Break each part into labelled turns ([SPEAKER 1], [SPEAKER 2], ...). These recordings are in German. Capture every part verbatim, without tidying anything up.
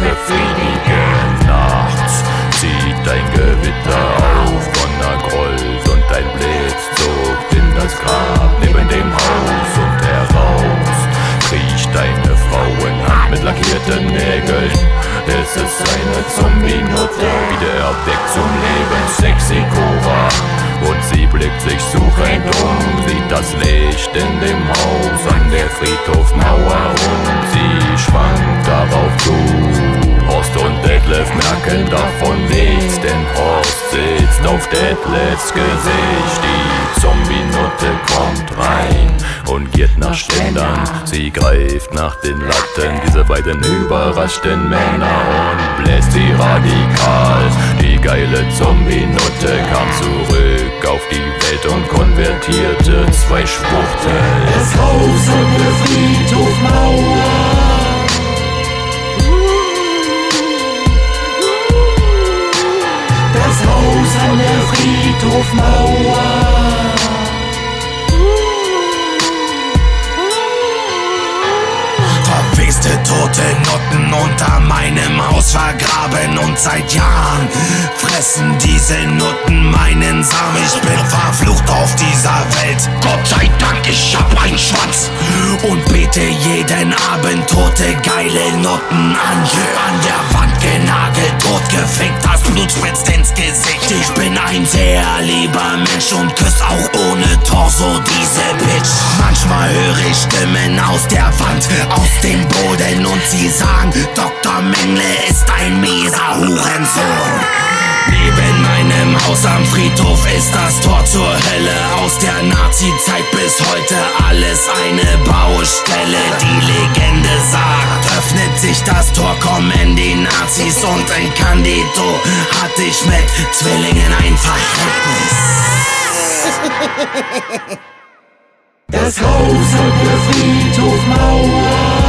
[SPEAKER 1] befriedigen. Nachts zieht ein Gewitter auf, Donner grollt und ein Blitz zuckt in das Grab neben dem Haus und heraus kriecht eine Frauenhand mit lackierten Nägeln. Es ist eine Zombie-Nutte, wieder erweckt zum Leben, sexy Cora. Und sie blickt sich suchend um, sieht das Licht in dem Haus an der Friedhofmauer und sie schwankt darauf zu. Horst und Detlef merken davon nichts, denn Horst sitzt auf Detlefs Gesicht. Die Zombie-Nutte kommt rein und giert nach Ständern. Sie greift nach den Latten, diese beiden überraschten Männer, und bläst sie radikal. Die geile Zombie-Nutte kam zurück auf die Welt und konvertierte zwei Schwuchtel.
[SPEAKER 2] Das Haus an der Friedhofmauer. Das Haus an der Friedhofmauer.
[SPEAKER 3] Verweste tote Nutten unter meinem Haus vergraben, und seit Jahren fressen diese Nutten meinen Samen. Ich bin verflucht auf dieser Welt, Gott sei Dank, ich hab einen Schwanz und bete jeden Abend tote geile Nutten an. An der Wand genagelt, totgefickt, das Blut spritzt ins Gesicht. Ich bin ein sehr lieber Mensch und küss auch ohne Torso diese Bitch. Manchmal höre ich Stimmen aus der Wand, aus dem Boden, und sie sagen, Doktor Mengle ist ein mieser Hurensohn. Neben meinem Haus am Friedhof ist das Tor zur Hölle. Aus der Nazi-Zeit bis heute alles eine Baustelle. Die Legende sagt, öffnet sich das Tor, kommen die Nazis, und in Candido hatte ich mit Zwillingen ein Verhältnis.
[SPEAKER 2] Das Haus an der Friedhofmauer.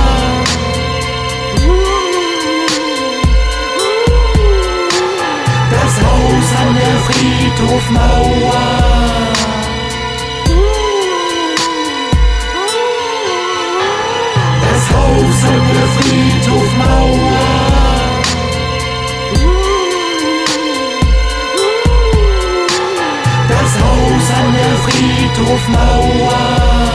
[SPEAKER 2] Das Haus an der Friedhofmauer. Das Haus an der Friedhofmauer. Das Haus an der Friedhofmauer.